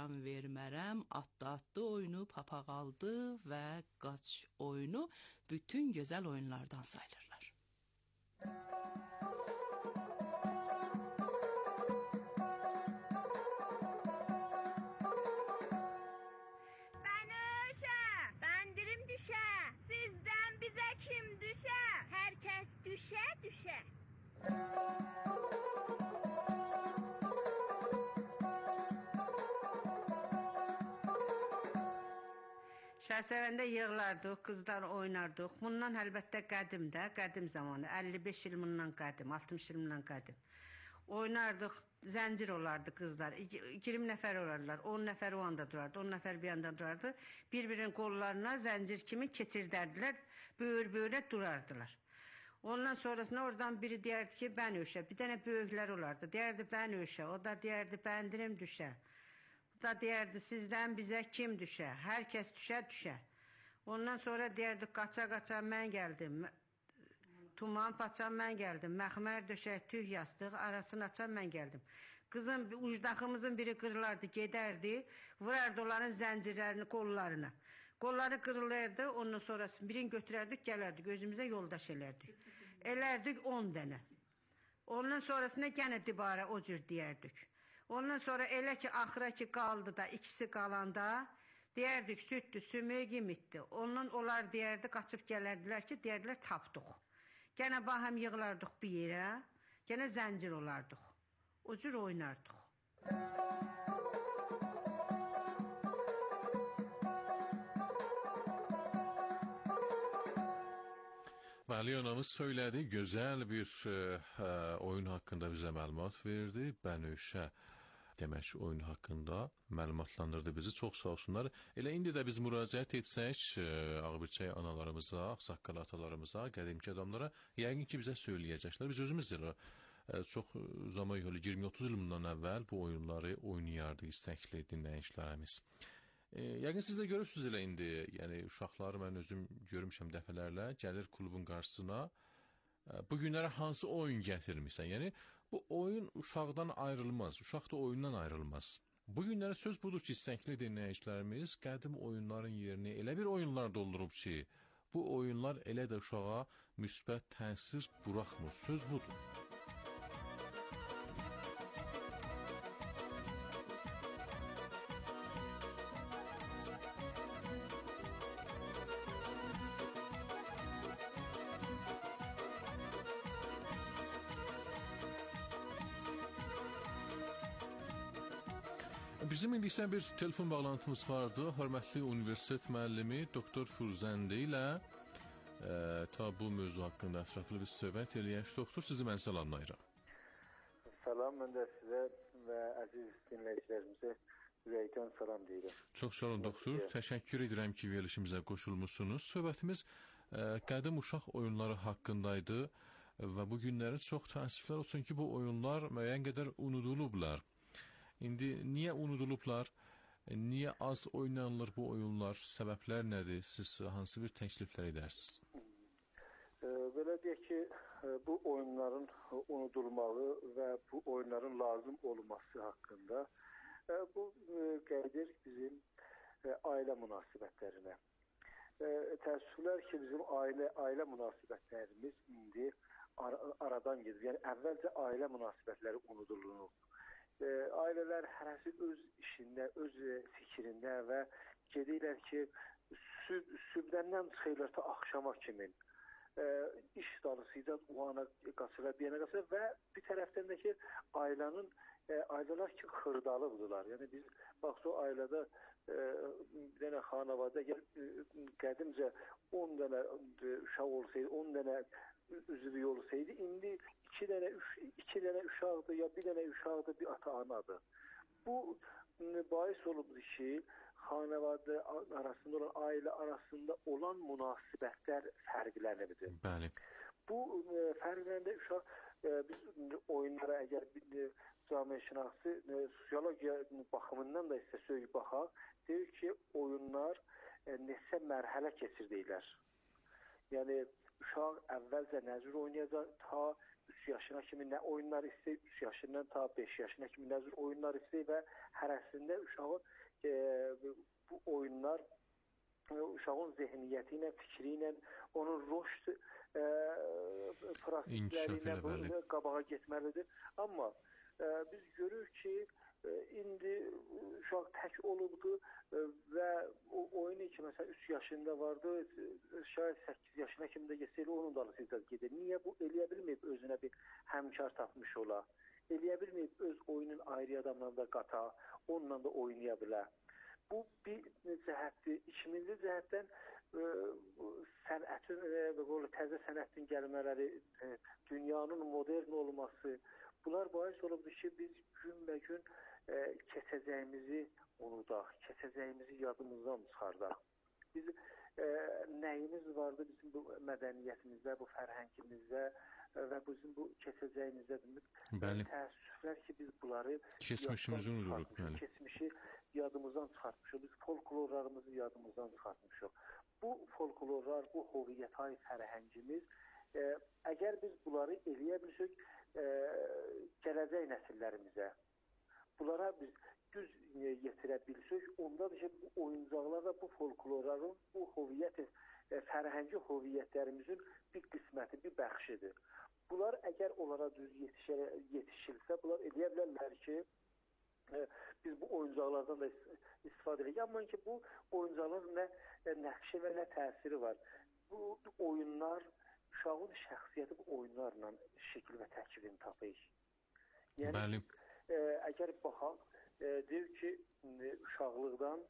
dayan vermərəm, atlı oyunu, papağaldı və qaç oyunu bütün gözəl oyunlardan sayılırlar. Düşə, sizdən bizə kim düşə? Hər kəs düşə, düşə. Şəhsəvəndə yığılardıq, qızlar oynardıq. Bundan əlbəttə qədim zamanı, 55 il bundan qədim, 60 il bundan qədim. Oynardıq, zəncir olardı qızlar, 20 nəfər olardılar, 10 nəfər o anda durardı, 10 nəfər bir anda durardı. Bir-birinin qollarına zəncir kimi keçirdərdilər, böyür-böyürə durardılar. Ondan sonrasında oradan biri deyərdi ki, bən öşə, bir dənə böyüklər olardı, deyərdi bən öşə, o da deyərdi bəndirim düşə. O da deyərdi sizdən bizə kim düşə, hər kəs düşə. Ondan sonra deyərdi qaça-qaça mən gəldim. Tuman paçam mən gəldim, məxmər döşək, tüh yastıq, arasını açan mən gəldim. Qızın ucdaxımızın biri qırılardı, gedərdi, vurardı onların zəncirlərini qollarına. Qolları qırılırdı, ondan sonrası birini götürərdik, gələrdik, özümüzə yoldaş elərdik. Elərdik 10 dənə. Ondan sonrasında gənə dibara o cür deyərdik. Ondan sonra elə ki, axıra ki qaldı da, ikisi qalanda, deyərdik süddür, sümüyü imitdi. Ondan onlar deyərdi, qaçıb gələrdilər ki, deyərdilər tapdıq. Gənə bahəm yığılardıq bir yerə, gənə zəncir olardıq. O cür oynardıq. Bəli, anamız söylədi, gözəl bir oyun haqqında bizə məlumat verdi. Bənövşə demək oyun haqqında məlumatlandırdı bizi. Çox sağ olsunlar. Elə indi də biz müraciət etsək Ağbirçək analarımıza, ağsaqqal atalarımıza, qədimki adamlara, yəqin ki bizə söyləyəcəklər. Biz özümüz də çox zaman yolu 20-30 il bundan əvvəl bu oyunları oynayardı istəkli dinləyicilərimiz. Yəqin siz də görürsünüz elə indi, yəni uşaqları mən özüm görmüşəm dəfələrlə, gəlir klubun qarşısına, bu günlərə hansı oyun gətirmirsən? Yəni, bu oyun uşaqdan ayrılmaz, uşaq da oyundan ayrılmaz. Bu günlərə söz budur ki, istəkli dinləyicilərimiz qədim oyunların yerini elə bir oyunlar doldurub ki, bu oyunlar elə də uşağa müsbət təsir buraxmır, söz budur. Bizim indi isə bir telefon bağlantımız vardı. Hörmətli universitet müəllimi Doktor Furuzəndi ilə ta bu mövzu haqqında ətraflı bir söhbət eləyək. Doktor, sizi mən salamlayıram. Salam, mən də sizə və əziz dinləyicilərimizə ürəkdən salam deyirəm. Çox sağ olun, doktor. Təşəkkür edirəm ki, verilişimizə qoşulmuşsunuz. Söhbətimiz qədim uşaq oyunları haqqındaydı və bu günləri çox təəssüflər olsun ki, bu oyunlar müəyyən qədər unudulublar. İndi niyə unudulublar, niyə az oynanılır bu oyunlar, səbəblər nədir, siz hansı bir təkliflər edərsiniz? Belə deyək ki, bu oyunların unudulmağı və bu oyunların lazım olması haqqında bu gəlir bizim ailə münasibətlərinə. Təəssüflər ki, bizim ailə münasibətlərimiz indi aradan gedir. Yəni, əvvəlcə ailə münasibətləri unudulunur. Ailələr hərəsi öz işində, öz fikrində və gedirlər ki, sübdəndən çıxırlar ta axşama kimi iş dalısıyla o ana qaçırlar, bir yana qaçırlar və bir tərəfdən də ki, ailələr ki, xırdalıqdırlar. Yəni, biz, bax, o ailədə bir dənə xanavada qədimcə 10 dənə uşaq olsaydı, 10 dənə üzvü olsaydı, indi 2 dənə uşaqdır, ya bir dənə uşaqdır, bir ata-anadır. Bu, bahis olubdur ki, xanavada arasında olan, ailə arasında olan münasibətlər fərqlənibdir. Bəli. Bu fərqləndə uşaq, biz oyunlara əgər camiyyətşünası, sosiologiya baxımından da istəsək baxaq, deyir ki, oyunlar neçə mərhələ keçirdiklər. Yəni, uşaq əvvəlcə nəcür oynayacaq, ta 3 yaşına kimi nə oyunlar istəyir, 3 yaşından ta 5 yaşına kimi nə cür oyunlar istəyir və hərəsində uşağın bu oyunlar uşağın zehniyyəti ilə, fikri ilə, onun rüşd prosesləri ilə qabağa getməlidir. Amma biz görürük ki, indi uşaq tək olubdur və o oyunu ki, məsələn 3 yaşında vardı, şayad 8 yaşına kimi də geçsə, onun dalısıyla gedir. Niyə bu eləyə bilməyib özünə bir həmkar tapmış ola? Eləyə bilməyib öz oyunun ayrı adamla da qata, onunla da oynaya bilər. Bu bir cəhətdir. İkinci cəhətdən sənətin, təzə sənətin gəlmələri, dünyanın modern olması, bunlar bahis olubdur ki, biz günbəgün keçəcəyimizi unudaq, keçəcəyimizi yadımızdan çıxardaq. Biz nəyimiz vardı bizim bu mədəniyyətimizdə, bu fərhəngimizdə və bizim bu keçəcəyimizdə təəssüflər ki, biz bunları keçmişimizi unuduruq. Keçmişi yadımızdan çıxartmışıq, biz folklorlarımızı yadımızdan çıxartmışıq. Bu folklorlar, bu hoviyyət-ay fərhəngimiz, əgər biz bunları eləyə bilsək, gələcək nəsillərimizə, bunlara biz düz yetirə bilsək, ondadır ki, bu oyuncaqlarda bu folklorların, bu hoviyyət, fərhəngi hoviyyətlərimizin bir qisməti, bir bəxşidir. Bunlar əgər onlara düz yetişilsə, bunlar eləyə bilərlər ki, biz bu oyuncaqlardan da istifadə edək. Amma ki, bu oyuncaqların nə nəqşi və nə təsiri var. Bu oyunlar, uşağın şəxsiyyəti bu oyunlarla şəkil və tərkibini tapır. Yəni, əgər baxaq, deyir ki, uşaqlıqdan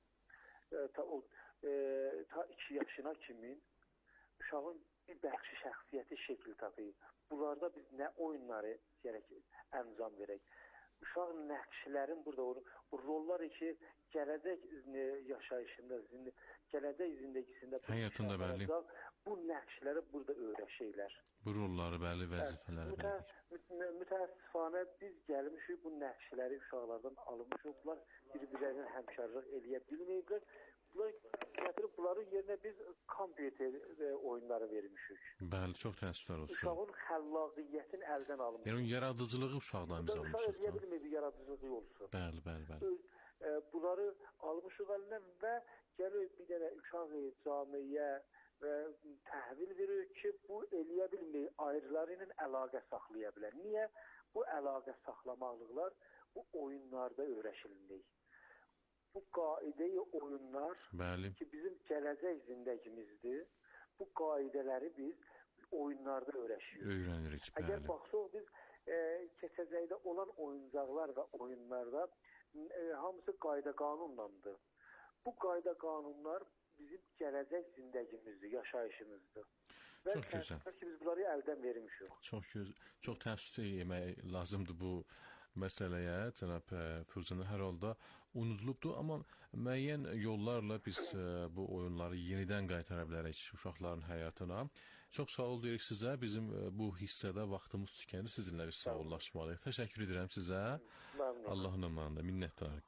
ta 2 yaşına kimi uşağın bir bəxşi şəxsiyyəti şəkil tapır. Bunlarda biz nə oyunları gərək əncam verək. Uşaq nəqşlərin burada o rolları ki, gələcək yaşayışında, gələcək zindəgisində həyatında bəli. Bu nəqşləri burada öyrəşəklər. Bu rolları, bəli, vəzifələri bilir. Mütəəssifanə biz gəlmişik, bu nəqşləri uşaqlardan almışıq. Bunlar bir-birlərinə həmkarlıq eləyə bilməyiblər. Gətirib bunların yerinə biz kompüter oyunları vermişik. Bəli, çox təəssüflər olsun. Uşağın xəllaqiyyətini əldən almışıq. Yəni, yaradıcılığı uşaqdan biz almışıq. Uşaq eləyə bilməyib, yaradıcılığı olsun. Bəli, bəli, bəli. Bunları almışıq əlindən və gəlir bir dənə uşaq camiyə və təhvil verir ki, bu eləyə bilməyib, ayrıları ilə əlaqə saxlaya bilər. Niyə? Bu əlaqə saxlamaqlıqlar bu oyunlarda öyrəşilinir. Bu qaidə-i oyunlar ki, bizim gələcək zindəgimizdir. Bu qaidələri biz oyunlarda öyrəşiyoruz. Əgər baxsaq, biz keçəcəkdə olan oyuncaqlar və oyunlarda hamısı qayda-qanunlandır. Bu qayda-qanunlar bizim gələcək zindəgimizdir, yaşayışımızdır. Və təəssüf ki, biz bunları əldən vermişik. Çox təəssüf yemək lazımdır bu məsələyə, cənab Firuzəndə, hər halda unudulubdur, amma müəyyən yollarla biz bu oyunları yenidən qaytara bilərik uşaqların həyatına. Çox sağ ol deyirik sizə. Bizim bu hissədə vaxtımız tükənir. Sizinlə biz sağollaşmalıyıq. Təşəkkür edirəm sizə. Allahın amanında minnətdarıq.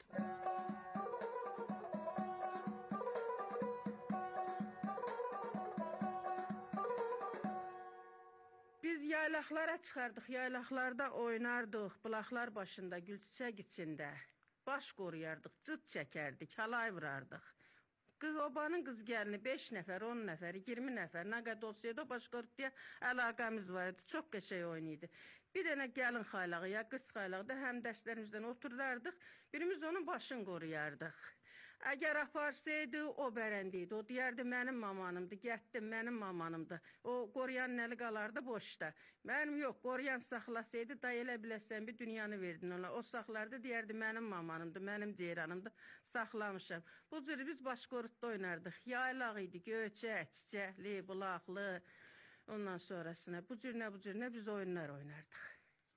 Yaylaqlara çıxardıq, yaylaqlarda oynardıq, bulaqlar başında, gülçiçək içində. Baş qoruyardıq, cıt çəkərdik, halay vurardıq. Obanın qız gəlini 5 nəfər, 10 nəfər, 20 nəfər, nə qədər olsaydı o başqortluya əlaqəmiz var idi. Çox qəşəng oyun idi. Bir dənə gəlin xaylağı ya qız xaylağı da həmdəstlərimizdən oturardıq, birimiz onun başını qoruyardıq. Əgər aparsaydı, o bərəndiydi. O deyərdi, mənim mamanımdır, gətdim, mənim mamanımdır. O qoruyan nəli qalardı boşda. Mənim yox, qoruyan saxlasaydı, da elə biləsən bir dünyanı verdin ona. O saxlardı, deyərdi, mənim mamanımdır, mənim ceyranımdır, saxlamışam. Bu cür biz başqorutda oynardıq. Yaylaq idi, göçək, çiçəkli, bulaqlı, ondan sonrasına. Bu cür nə biz oyunlar oynardıq.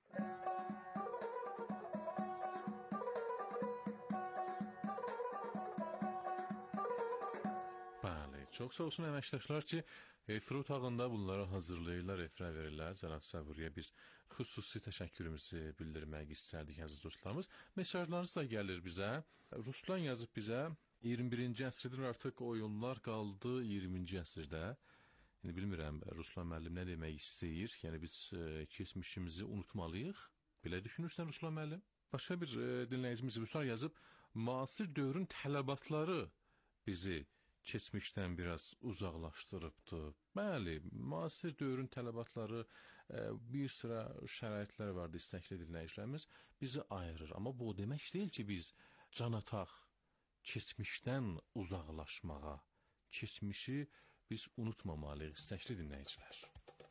Çox sağ olsun əməkdaşlar ki, efir otağında bunları hazırlayırlar, efirə verirlər. Cənab Səvuriyə biz xüsusi təşəkkürümüzü bildirmək istərdik, əziz dostlarımız. Mesajlarınız da gəlir bizə. Ruslan yazıb bizə, 21-ci əsrdir artıq oyunlar qaldı 20-ci əsrdə. Yəni bilmirəm Ruslan müəllim nə demək istəyir. Yəni biz keçmişimizi unutmalıyıq. Belə düşünürsən Ruslan müəllim? Başqa bir dinləyicimiz Vüsal yazıb, müasir dövrün tələbatları bizi keçmişdən biraz uzaqlaşdırıbdı. Bəli, müasir dövrün tələbatları, bir sıra şəraitlər vardı, istəkli dinləyicilərimiz bizi ayırır. Amma bu o demək deyil ki, biz can ataq keçmişdən uzaqlaşmağa, keçmişi biz unutmamalıyıq, istəkli dinləyicilər.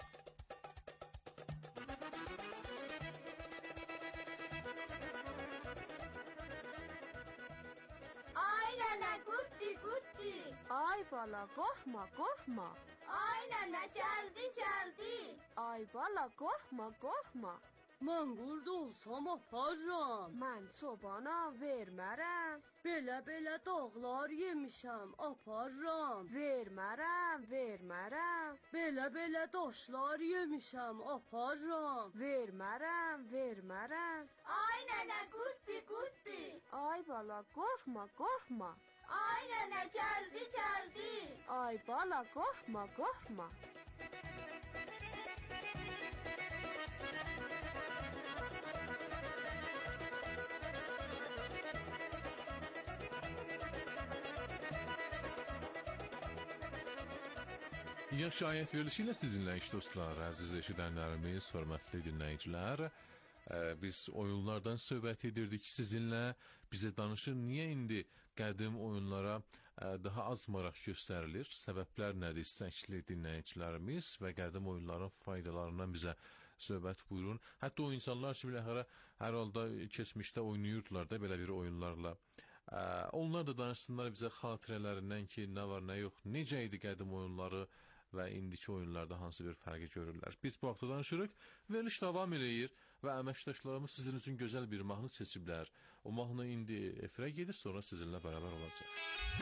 Ay nənə, qurtdi, qurtdi. Ay bala, qorxma, qorxma. Ay nənə, gəldi. Ay bala, qorxma, qorxma. Mən qurd olsam aparıram. Mən çobana vermərəm. Belə dağlar yemişəm, aparıram. Vermərəm. Belə daşlar yemişəm, aparıram. Vermərəm. Ay nənə, qurtdi. Ay bala, qorxma, qorxma. Ay nənə, gəldi. Ay bala, qorxma, qorxma. Yaş ayət verilişi ilə sizinlə iş dostlar, əziz eşidənlərimiz, hörmətli dinləyicilər. Biz oyunlardan söhbət edirdik sizinlə. Bizə danışır, niyə indi qədim oyunlara daha az maraq göstərilir? Səbəblər nədir, istəkli dinləyicilərimiz və qədim oyunların faydalarından bizə söhbət buyurun. Hətta o insanlar ki, biləhərə hər halda keçmişdə oynayırdılar da belə bir oyunlarla. Onlar da danışsınlar bizə xatirələrindən ki, nə var, nə yox, necə idi qədim oyunları və indiki oyunlarda hansı bir fərqi görürlər. Biz bu haqda danışırıq, veriliş davam eləyir və əməkdaşlarımız sizin üçün gözəl bir mahnı seçiblər. O mahnı indi efirə gedir, sonra sizinlə bərabər olacaq.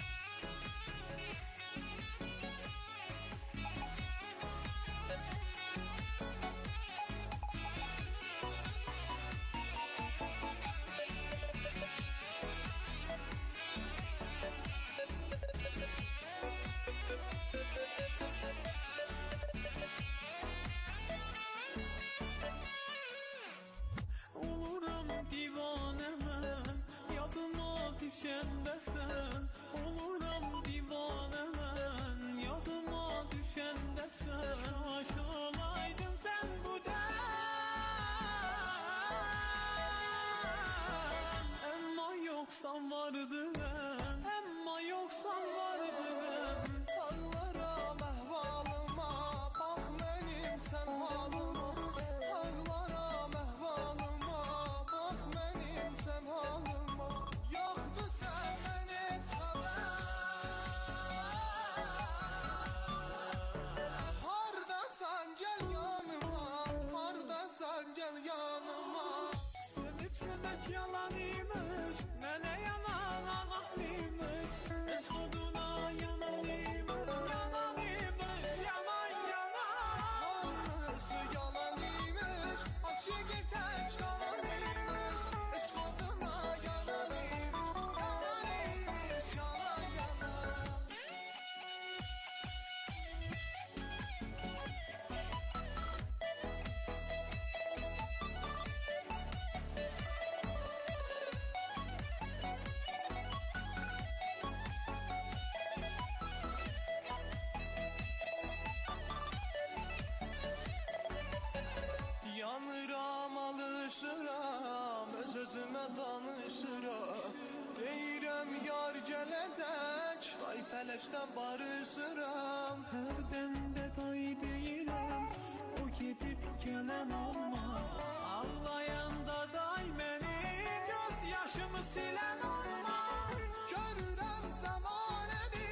danışıram, öz-özümə danışıram. Deyirəm yar gələcək, ay fələkdən barışıram. Hərdəndə day deyirəm, o gedib gələn olmaz. Ağlayanda day məni, göz yaşımı silən olmaz. Görürəm zamanəni,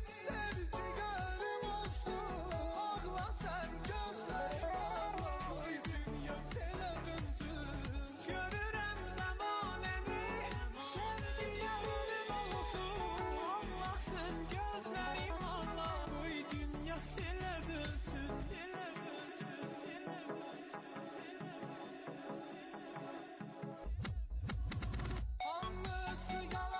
sevgi gəlin olsun. Ağla sən gözlərim ağla, qoy dünya sənə dönsün. Görürəm zamanəni, sevgi gəlin olsun. Ağla sən gözlərim ağla, qoy dünya sənə dönsün. Sənə dönsün, sənə dönsün, sənə dönsün. Hamısı yalan.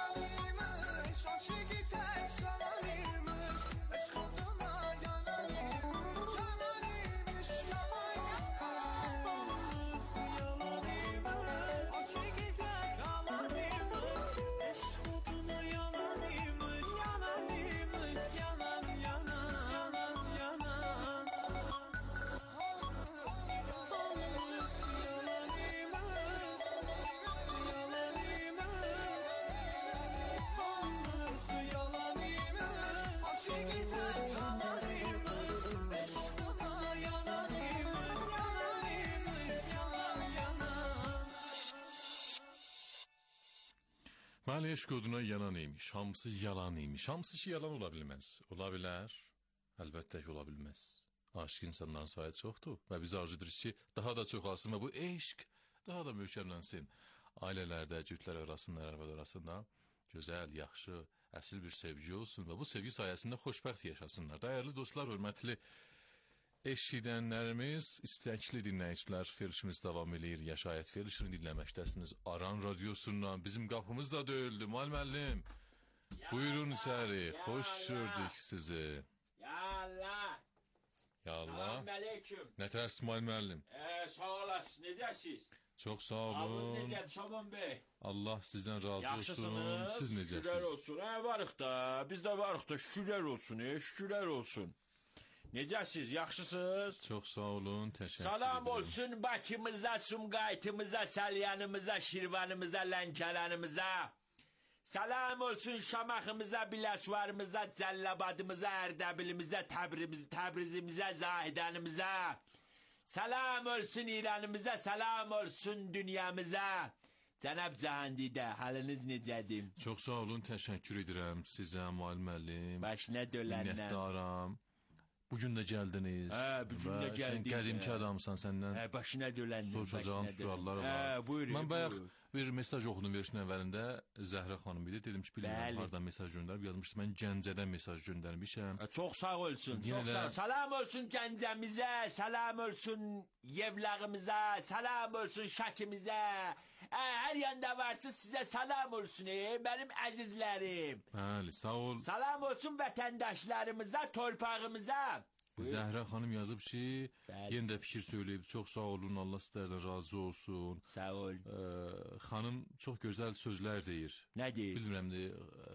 eşq oduna yanan imiş, hamısı yalan imiş. Hamısı ki yalan ola bilməz. Ola bilər, əlbəttə ki, ola bilməz. Aşıq insanların sayı çoxdur və biz arzu edirik ki, daha da çoxalsın və bu eşq daha da möhkəmlənsin. Ailələrdə, cütlər arasında, arvad arasında gözəl, yaxşı, əsil bir sevgi olsun və bu sevgi sayəsində xoşbəxt yaşasınlar. Dəyərli dostlar, hörmətli eşidənlərimiz, istəkli dinləyicilər, verilişimiz davam edir. Yaşayət verilişini dinləməkdəsiniz. Aran radiosundan bizim qapımız da döyüldü. Müəllim, buyurun içəri. Xoş gördük sizi. Ya Allah. Ya Allah. Salam aleyküm. Nə tərs müəllim? Sağ olasın. Necəsiz? Çox sağ Ağız olun. necədir Şaban bəy? Allah sizdən razı olsun. Yaxşısınız. Siz Şükürlər necəsiz? olsun. Varıq da. Biz də varıq da. Şükürlər olsun. Şükürlər olsun. Necəsiz? Yaxşısınız? Çox sağ olun. Təşəkkür Salam ederim. olsun Bakımıza, Sumqayıtımıza, Salyanımıza, Şirvanımıza, Lənkəranımıza. Salam olsun Şamaxımıza, Biləsuvarımıza, Cəllabadımıza, Ərdəbilimizə, Təbrizimizə, Zahidənimizə. Salam olsun İranımıza, salam olsun dünyamıza. Cənab Cahandidə, halınız necədir? Çox sağ olun. Təşəkkür edirəm sizə, müəllim. Başına dölənlər. Minnətdaram. Bugün də gəldiniz. bugün də gəldim. Sən qədimki adamsan, səndən Başına dölənlər. soruşacağım suallar var. Buyurun. Mən bayaq bir mesaj oxudum verişin əvvəlində. Zəhrə xanım idi. Dedim ki, bilmirəm hardan mesaj göndərib. Yazmışdı, mən Gəncədən mesaj göndərmişəm. Çox sağ olsun. Yenə Çox də- sağ. Salam olsun Gəncəmizə, salam olsun Yevlağımıza, salam olsun Şəkimizə. Hər yanda varsınız, sizə salam olsun, mənim əzizlərim. Bəli, sağ ol. Salam olsun vətəndaşlarımıza, torpağımıza. Zəhrə xanım yazıb ki, Bəli. yenə də fikir söyləyib. Çox sağ olun. Allah sizlərdən razı olsun. Sağ ol. Xanım çox gözəl sözlər deyir. Nə deyir? Bilmirəm də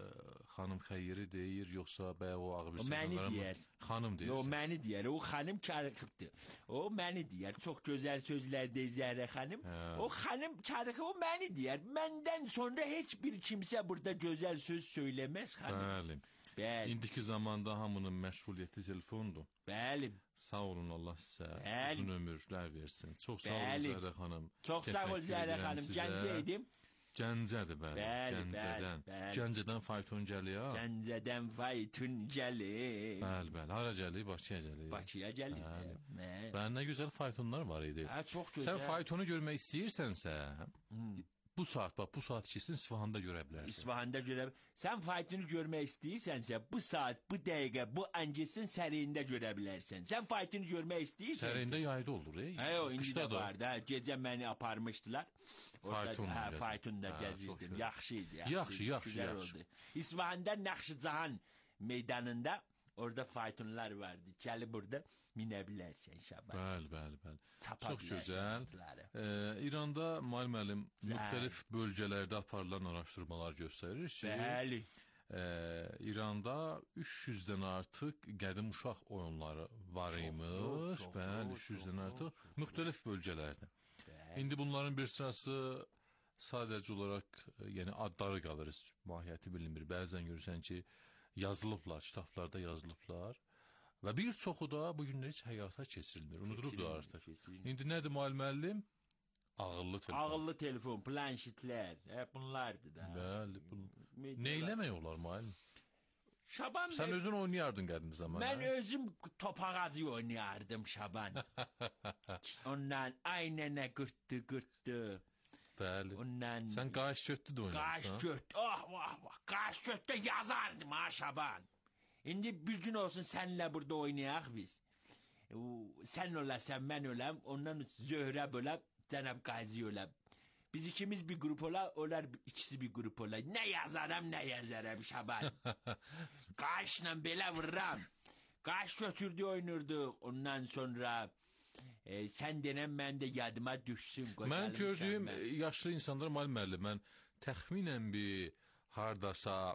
xanım xeyri deyir, yoxsa bayaq o ağır bir O məni deyər. Xanım deyir. O məni deyər, o xanım karıxıbdır. O məni deyər, çox gözəl sözlər deyir Zəhra xanım. O xanım karıxı, o məni deyər. Məndən sonra heç bir kimsə burada gözəl söz söyləməz xanım. Bəli. Bəli. İndiki zamanda hamının məşğuliyyəti telefondur. Bəli. Sağ olun, Allah sizə Bəli. uzun ömürlər versin. Çox sağ olun Bəli. Zəhra xanım. Çox sağ ol Təşəkkür Zəhra edirəm xanım. sizə. Gəncə idim. Gəncədir bəli. Bəli, Gəncədən. bəli. Gəncədən fayton gəlir. Gəncədən faytun gəlir. Bəli, bəli. Hara gəlir? Bakıya gəlir. Bakıya gəlir. Bəli. Bəli, nə gözəl faytonlar var idi. Çox gözəl. Sən faytonu görmək istəyirsənsə, bu saat, bax, bu saat ikisini İsfahanda görə bilərsən. İsfahanda görə. Sən faytonu görmək istəyirsənsə, bu saat, bu dəqiqə, bu ancesin səriyində görə bilərsən. Sən faytonu görmək istəyirsənsə. Səriyində yayda olur, O indi də var da. Gecə məni aparmışdılar. Faytonda gəzirdim. Yaxşı idi. Yaxşı. İsfahanda Naxçıvan meydanında orada faytonlar vardı. Gəlib burada minə bilərsən Şaban. Bəli. Tapa Çox bilərsən gözəl. atları. İranda müəllim müxtəlif bölgələrdə aparılan araşdırmalar göstərir ki, Bəli. İranda 300-dən artıq qədim uşaq oyunları var imiş. Bəli, 300-dən artıq müxtəlif bölgələrdə. İndi bunların bir sırası sadəcə olaraq, yəni adları qalır, mahiyyəti bilinmir. Bəzən görürsən ki, yazılıblar, kitablarda yazılıblar. Və bir çoxu da bu günlər heç həyata keçirilmir, unudulubdur artıq. İndi nədir müəllim? Ağıllı telefon. Ağıllı telefon, planşetlər, bunlardır da. Bəli. Nə eləmək olar müəllim? Şaban Sən özün oynayardın qədim zamanda. Mən özüm topağacı oynayardım Şaban. Ondan aynənə qırtdı. Bəli. Ondan Sən qaş götdü də oynarsan. qaş göt. Qaş götdə yazardım ha Şaban. İndi bir gün olsun səninlə burada oynayaq biz. Sən olasan, mən öləm, ondan Zöhrə böləm, Cənab Qazi öləm. Biz ikimiz bir grup ola, onlar ikisi bir grup ola. Nə yazaram Şaban. Qaşla belə vururam. Qaş götürdü oynurduq. Ondan sonra sən denən mən də yadıma düşsün. Mən gördüyüm yaşlı insanlar müəllim, mən təxminən bir hardasa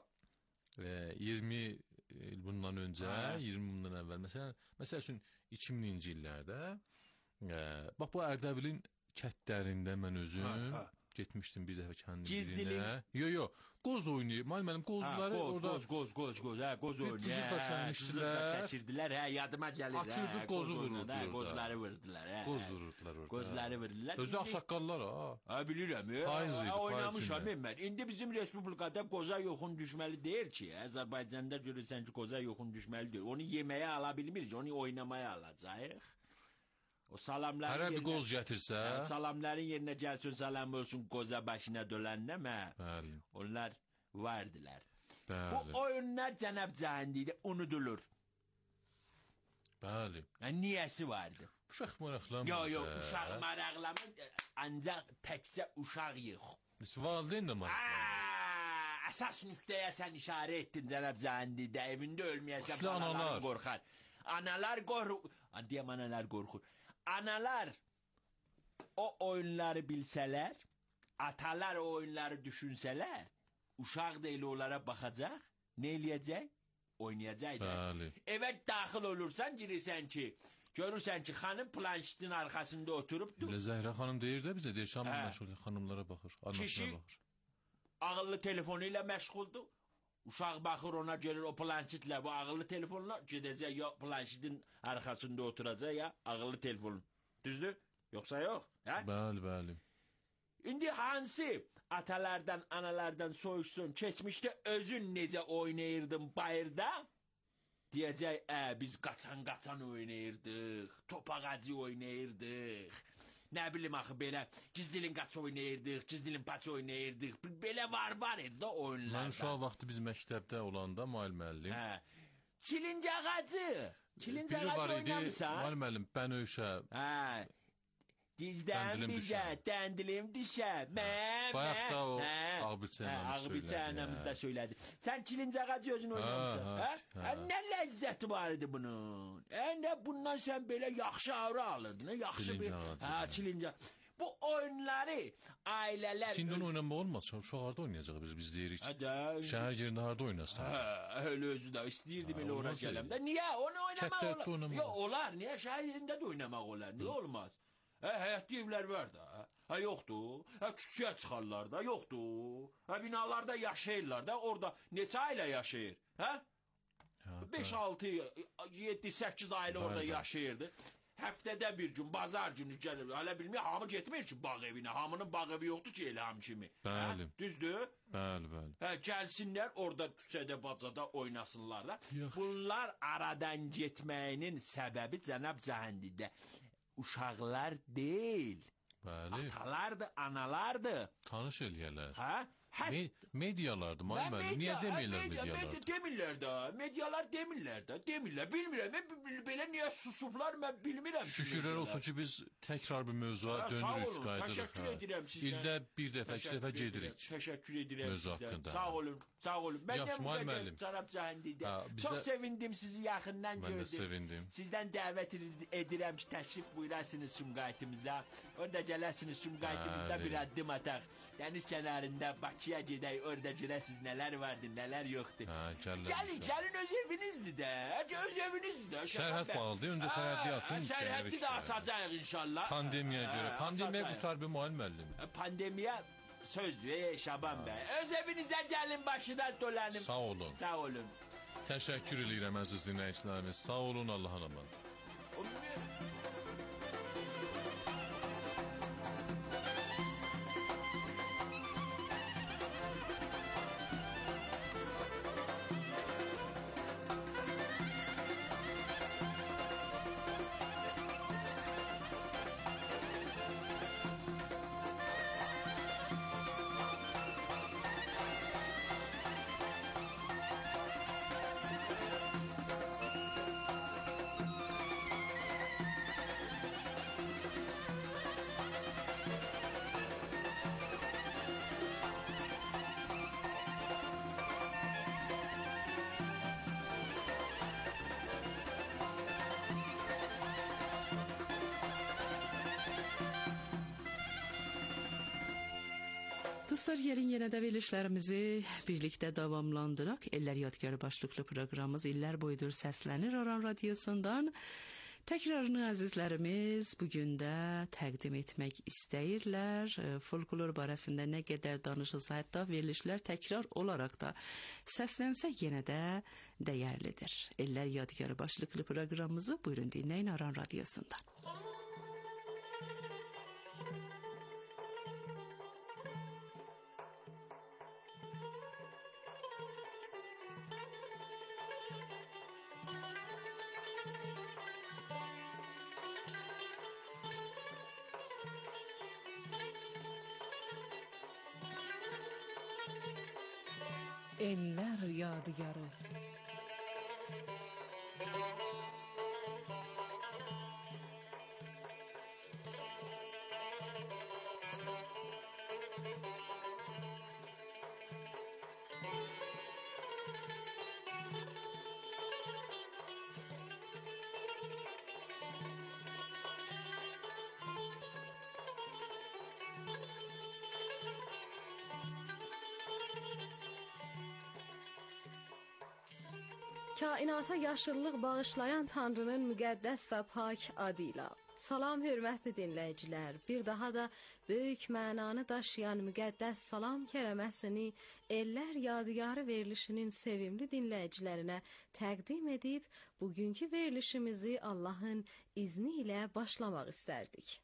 20 il bundan öncə, 20 bundan əvvəl, məsəl üçün 2000-ci illərdə, bax bu Ərdəbilin kətlərində mən özüm Getmişdim bir dəfə kəndin Gizdilik. birinə. Yo, qoz oynayır. Müəllim qozları orada Qoz oynuyor. Cızıqla çəkmişdilər. Çəkirdilər, yadıma gəlir. Atırdı, qozu vururdular. Qozları vurdular. Qoz vururdular orada. Qozları vurdular. Özü ağsaqqallar ha. Ha, bilirəm. Payız idi, Oynamışam payız mən. İndi bizim respublikada qoza yoxun düşməli deyil ki. Azərbaycanda görürsən ki, qoza yoxun düşməli deyil. Onu yeməyə ala bilmirik, onu oynamaya alacağıq. O salamların Hərə bir qoz gətirsə. Salamların yerinə gəlsin, salam olsun qoza başına dönənnəmə. Bəli. Onlar vardılar. Bəli. Bu oyunlar cənab Cahandidə unudulur. Bəli. Niyəsi vardı? Uşaq maraqlanmır. Yo, uşaq maraqlamır, ancaq təkcə uşaq yox. Biz valideyn də maraqlanmır. Əsas nüqtəyə sən işarə etdin cənab Cahandidə, evində ölməyəsən, Xüsusilə analar analar. qorxar. Analar qorxur. Analar o oyunları bilsələr, atalar o oyunları düşünsələr, uşaq da elə onlara baxacaq, nə eləyəcək? Oynayacaq da. Bəli. Evə daxil olursan, girirsən ki, görürsən ki, xanım planşetin arxasında oturubdur. Elə Zəhra xanım deyir də bizə, deyir, şam məşğul xanımlara baxır, anasına baxır. Ağıllı telefonu ilə məşğuldur. Uşaq baxır, ona gəlir o planşetlə, bu ağıllı telefonla gedəcək, ya planşetin arxasında oturacaq, ya ağıllı telefon. Düzdür? Yoxsa yox? Bəli. İndi hansı atalardan, analardan soyuşsun, keçmişdə özün necə oynayırdın bayırda? Deyəcək, biz qaçan oynayırdıq, top ağacı oynayırdıq. Nə bilim axı belə, gizlilin qaç oynayırdıq, gizlilin paç oynayırdıq. Belə var idi da oyunlarda. Mən uşaq vaxtı biz məktəbdə olanda müəllim. Çilinci ağacı. Çilinci ağacı oynamısan? Müəllim, Bənövşə. Dizdən bizə, dəndilim dişə, Bayaq da o Ağbirçə anamız da söylədi. Sən çilinci ağacı özün oynamısan. Nə ləzzəti var idi bunun. Bundan sən belə yaxşı aura alırdın. Çilinci ağacı. Çilinci ağacı. Bu oyunları ailələr... Sindon oynamaq olmaz, uşaqlarda oynayacaq biz deyirik. Şəhər yerində harada oynasın? Öyle özü də istəyirdim elə ora gələm də. Niyə? Onu oynamaq olar. Yox, olar. Niyə? Şəhər yerində də oynamaq olar. Niyə olmaz? Həyətli evlər var da. Yoxdur. Küçüyə çıxarlar da. Yoxdur. Binalarda yaşayırlar da. Orada neçə ailə yaşayır? 5, 6, 7, 8 ailə orada yaşayırdı. Həftədə bir gün, bazar günü gəlir. Hələ bilmir, hamı getmir ki bağ evinə. Hamının bağ evi yoxdur ki elə hamı kimi. Bəli. Düzdür? Bəli. Gəlsinlər, orada küçədə, bacada oynasınlar da. Bunlar aradan getməyinin səbəbi cənab Cahandidə uşaqlar deyil. Bəli. Atalardır, analardır. Tanış eləyərlər. Mediyalardır, müəllim. Niyə demirlər mediyalardır? Demirlər də. Mediyalar demirlər də. Demirlər. Bilmirəm. Belə niyə susublar, mən bilmirəm. Şükürlər olsun ki, biz təkrar bir mövzuya dönürük, qayıdırıq. Təşəkkür edirəm sizdən. İldə bir dəfə, 2 dəfə gedirik. Təşəkkür edirəm mövzu haqqında. Sağ olun. Yaxşı, müəllim. Cənab Cahandidə. Çox sevindim sizi yaxından gördüm. Mən də sevindim. Sizdən dəvət edirəm ki, təşrif buyurasınız Sumqayıtımıza. Orada gələsiniz Sumqayıtımızda bir addım ataq. Dəniz kənarında Bakıya gedək, orada görəsiniz nələr vardır, nələr yoxdur. Gəlin öz evinizdir də. Öz evinizdir də. Sərhəd bağlıdır. Öncə sərhəddi açın. Sərhəddi də açacaq inşallah. Pandemiyaya görə. Pandemiya qutar bir müəllim. Pandemiya sözdür Şaban bəy. Öz evinizə gəlin, başına dolanın. Sağ olun. Sağ olun. Təşəkkür edirəm əziz dinləyicilərimiz. Sağ olun, Allah'a emanet. Dostlar, gəlin yenə də verilişlərimizi birlikdə davamlandıraq. Ellər Yadgarı başlıqlı proqramımız illər boyudur səslənir Aran Radiosundan. Təkrarını əzizlərimiz bu gün də təqdim etmək istəyirlər. Folklor barəsində nə qədər danışılsa, hətta verilişlər təkrar olaraq da səslənsə yenə də dəyərlidir. Ellər Yadigarı başlıqlı proqramımızı buyurun dinləyin Aran Radiosundan. Ellər Yadigarı. Kainata yaşıllıq bağışlayan Tanrının müqəddəs və pak adıyla. Salam hörmətli dinləyicilər. Bir daha da böyük mənanı daşıyan müqəddəs salam kəlməsini Ellər Yadigarı verilişinin sevimli dinləyicilərinə təqdim edib, bugünkü verilişimizi Allahın izni ilə başlamaq istərdik.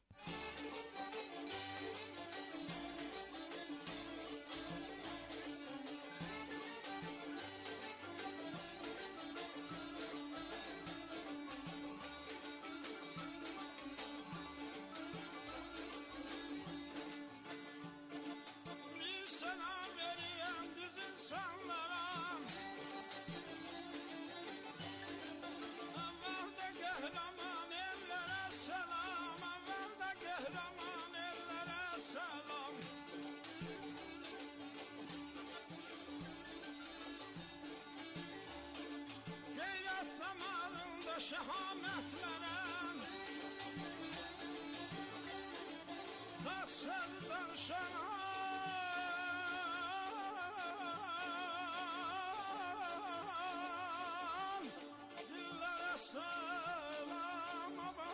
Şehametlerem Tatsızdan şenan Dillere selam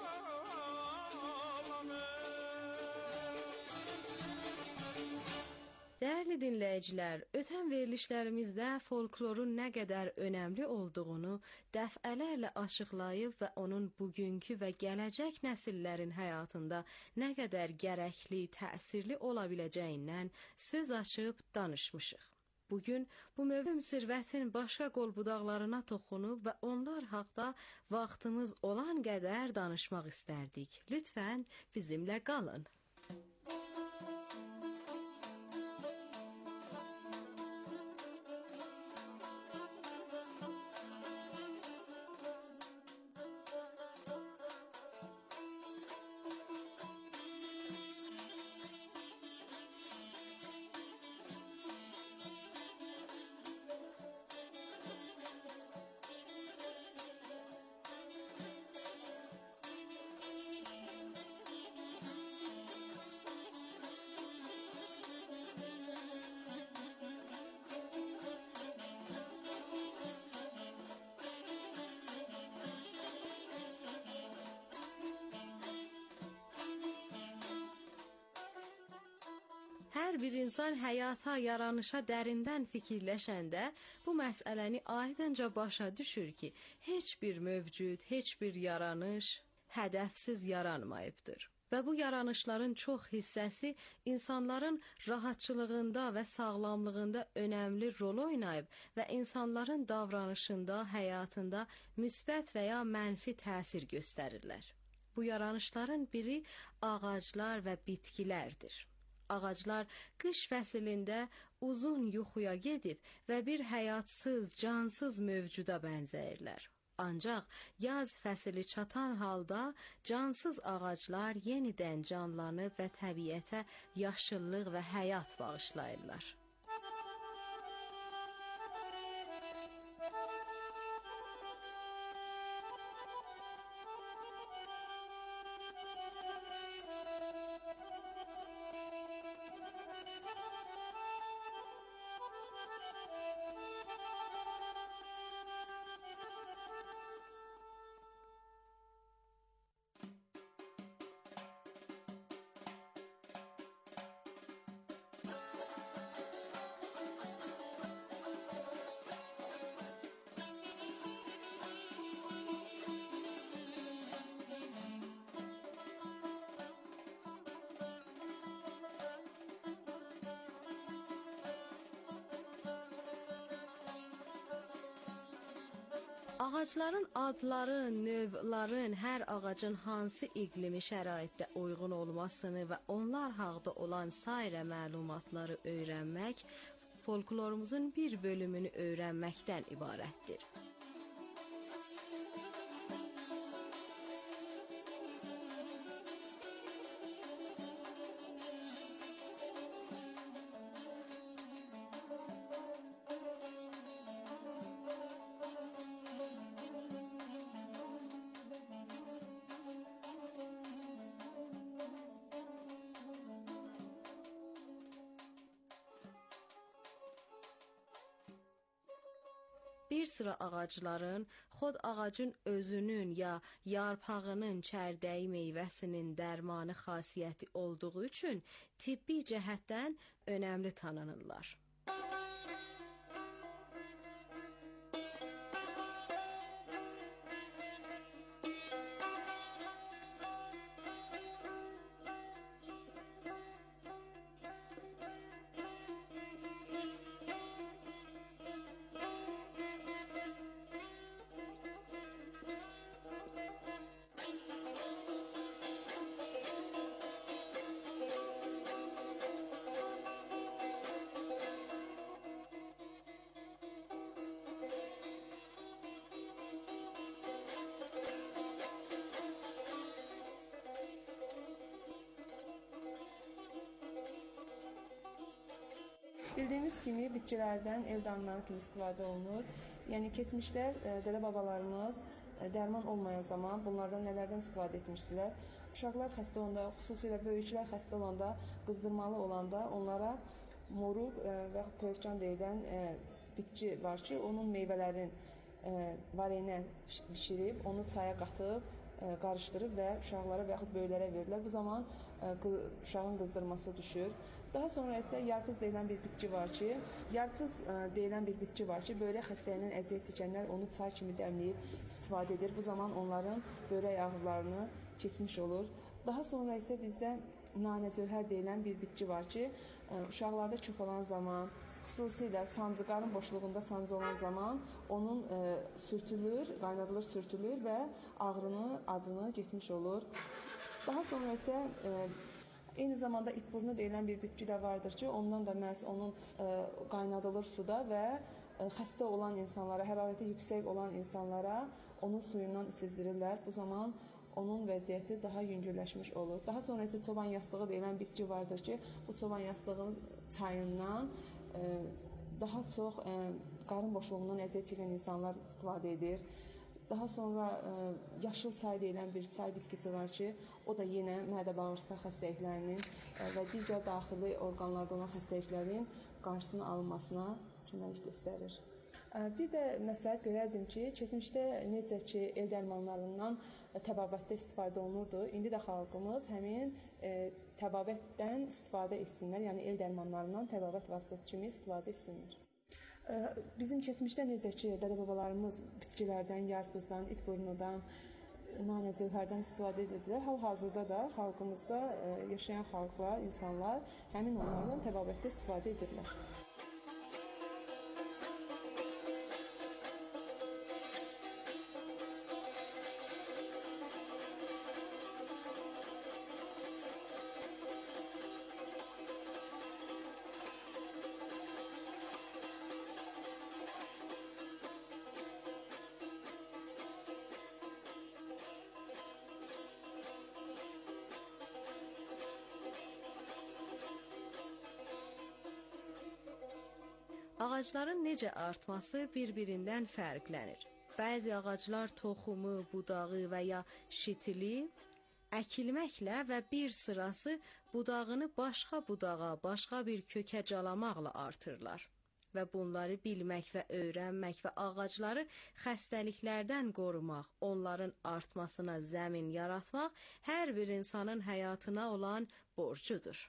Dəyərli dinləyicilər, ötən verilişlərimizdə folklorun nə qədər önəmli olduğunu dəfələrlə açıqlayıb və onun bugünkü və gələcək nəsillərin həyatında nə qədər gərəkli, təsirli ola biləcəyindən söz açıb danışmışıq. Bugün bu mövhüm sirvətin başqa qolbudaqlarına toxunub və onlar haqda vaxtımız olan qədər danışmaq istərdik. Lütfən bizimlə qalın. Hər bir insan həyata, yaranışa dərindən fikirləşəndə bu məsələni aydınca başa düşür ki, heç bir mövcud, heç bir yaranış hədəfsiz yaranmayıbdır. Və bu yaranışların çox hissəsi insanların rahatçılığında və sağlamlığında önəmli rol oynayıb və insanların davranışında, həyatında müsbət və ya mənfi təsir göstərirlər. Bu yaranışların biri ağaclar və bitkilərdir. Ağaclar qış fəslində uzun yuxuya gedib və bir həyatsız, cansız mövcuda bənzəyirlər. Ancaq yaz fəsli çatan halda cansız ağaclar yenidən canlanıb və təbiətə yaşıllıq və həyat bağışlayırlar. Ağacların adları, növlərin, hər ağacın hansı iqlimi şəraitdə uyğun olmasını və onlar haqqında olan sairə məlumatları öyrənmək folklorumuzun bir bölümünü öyrənməkdən ibarətdir. Bir sıra ağacların xod ağacın özünün ya yarpağının çərdəyi meyvəsinin dərmanı xasiyyəti olduğu üçün tibbi cəhətdən önəmli tanınırlar. Bildiyimiz kimi bitkilərdən el darmanları kimi istifadə olunur. Yəni keçmişdə dədə-babalarımız dərman olmayan zaman bunlardan nələrdən istifadə etmişdilər? Uşaqlar xəstə olanda, xüsusilə böyüklər xəstə olanda, qızdırmalı olanda onlara moruq və pörkan deyilən bitki var ki, onun meyvələrin vareynə bişirib, onu çaya qatıb, qarışdırıb və uşaqlara və yaxud böyüklərə verirlər. Bu zaman uşağın qızdırması düşür. Daha sonra isə yarpız deyilən bir bitki var ki, böyrək xəstəliyindən əziyyət çəkənlər onu çay kimi dəmləyib istifadə edir. Bu zaman onların böyrək ağrılarını keçmiş olur. Daha sonra isə bizdə nanəcövhər deyilən bir bitki var ki, uşaqlarda çox olan zaman, xüsusilə sancı, qarın boşluğunda sancı olan zaman onun sürtülür, qaynadılır, sürtülür və ağrını, acını getmiş olur. Daha sonra isə eyni zamanda itburnu deyilən bir bitki də vardır ki, ondan da məhz onun qaynadılır suda və xəstə olan insanlara, hərarəti yüksək olan insanlara onun suyundan içizdirirlər. Bu zaman onun vəziyyəti daha yüngülləşmiş olur. Daha sonra isə çoban yastığı deyilən bitki vardır ki, bu çoban yastığının çayından daha çox qarın boşluğundan əziyyət çəkən insanlar istifadə edir. Daha sonra yaşıl çay deyilən bir çay bitkisi var ki, o da yenə mədə-bağırsaq xəstəliklərinin və digər daxili orqanlarda olan xəstəliklərin qarşısının alınmasına kömək göstərir. Bir də məsləhət görərdim ki, keçmişdə necə ki, el dərmanlarından təbabətdə istifadə olunurdu, indi də xalqımız həmin təbabətdən istifadə etsinlər, yəni el dərmanlarından təbabət vasitəsi kimi istifadə etsinlər. Bizim keçmişdə necə ki, dədə-babalarımız bitkilərdən, yarpızdan, itburnudan, nanəcövhərdən istifadə edirdilər. Hal-hazırda da xalqımızda yaşayan xalqlar, insanlar həmin onlardan təbabətdə istifadə edirlər. Ağacların necə artması bir-birindən fərqlənir. Bəzi ağaclar toxumu, budağı və ya şitili əkilməklə və bir sırası budağını başqa budağa, başqa bir kökə calamaqla artırırlar. Və bunları bilmək və öyrənmək və ağacları xəstəliklərdən qorumaq, onların artmasına zəmin yaratmaq hər bir insanın həyatına olan borcudur.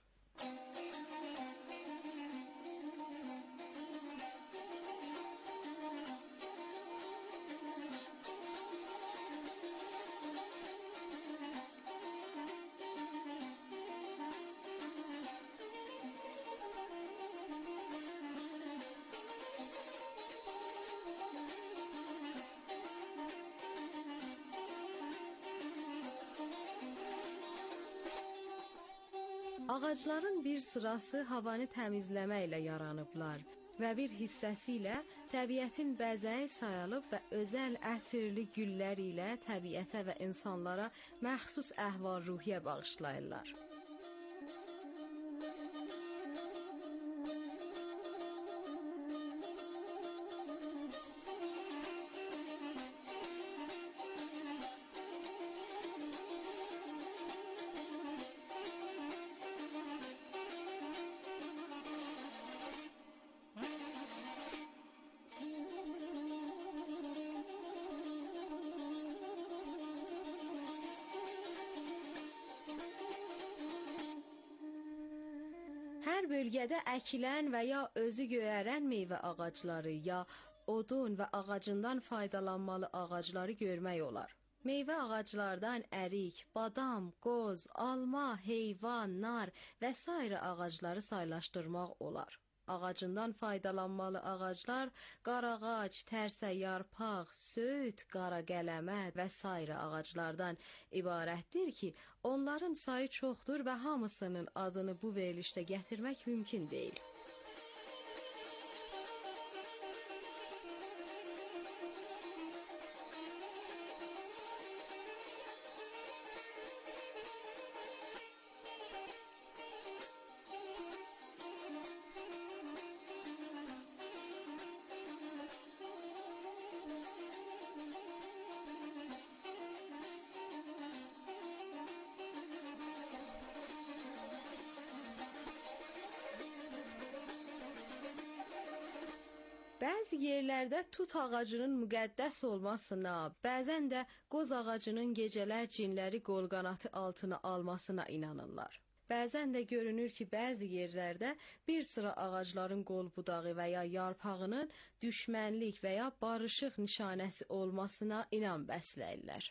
Ağacların bir sırası havanı təmizləməklə yaranıblar və bir hissəsi ilə təbiətin bəzəyi sayılıb və özəl ətirli güllər ilə təbiətə və insanlara məxsus əhval-ruhiyyə bağışlayırlar. Hər bölgədə əkilən və ya özü göyərən meyvə ağacları ya odun və ağacından faydalanmalı ağacları görmək olar. Meyvə ağaclardan ərik, badam, qoz, alma, heyvan, nar və sairə ağacları saylaşdırmaq olar. Ağacından faydalanmalı ağaclar qarağac, tərsə yarpaq, söyüd, qara qələmət və sairə ağaclardan ibarətdir ki, onların sayı çoxdur və hamısının adını bu verilişdə gətirmək mümkün deyil. Bəzi yerlərdə tut ağacının müqəddəs olmasına, bəzən də qoz ağacının gecələr cinləri qol-qanatı altına almasına inanırlar. Bəzən də görünür ki, bəzi yerlərdə bir sıra ağacların qol budağı və ya yarpağının düşmənlik və ya barışıq nişanəsi olmasına inam bəsləyirlər.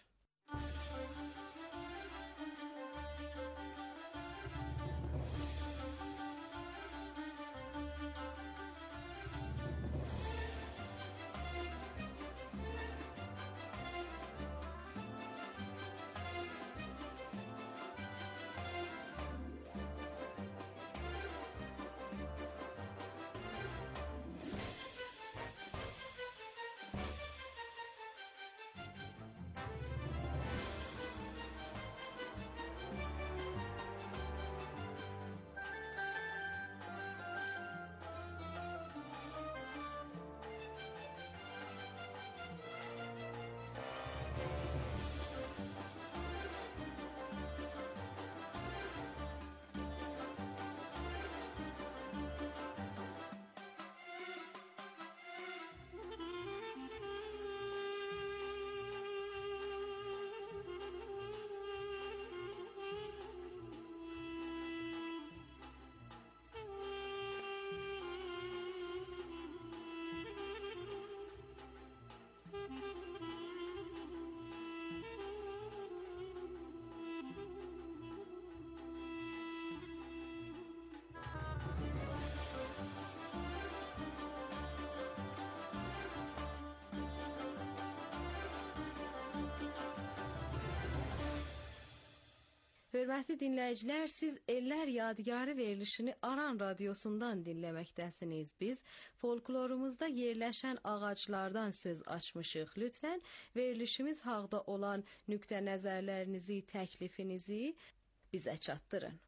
Hörmətli dinləyicilər, siz Ellər Yadigarı verilişini Aran radiosundan dinləməkdəsiniz. Biz folklorumuzda yerləşən ağaclardan söz açmışıq. Lütfən verilişimiz haqda olan nöqtə nəzərlərinizi, təklifinizi bizə çatdırın.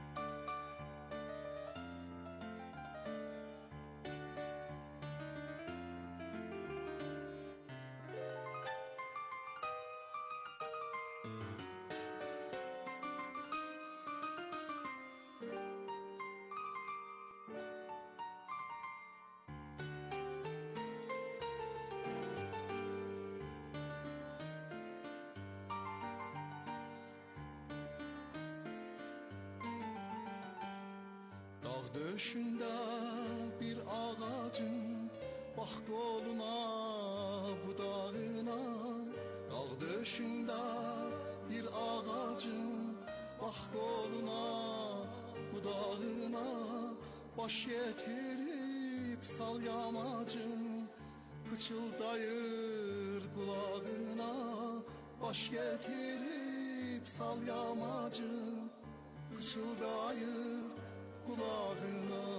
Döşündə bir ağacın, bax qoluna, budağına. Dağ döşündə bir ağacın, bax qoluna, budağına. Baş yetirib sal yamacın, pıçıldayır qulağına. Baş yetirib sal yamacın, pıçıldayır kulağına.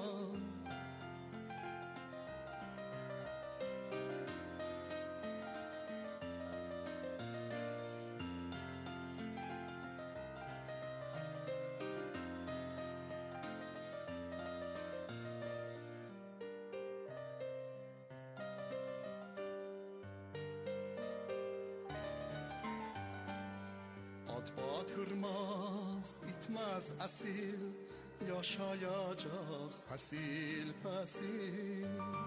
Ad batırmaz, itmez asil, yaşayacak pesil pesil.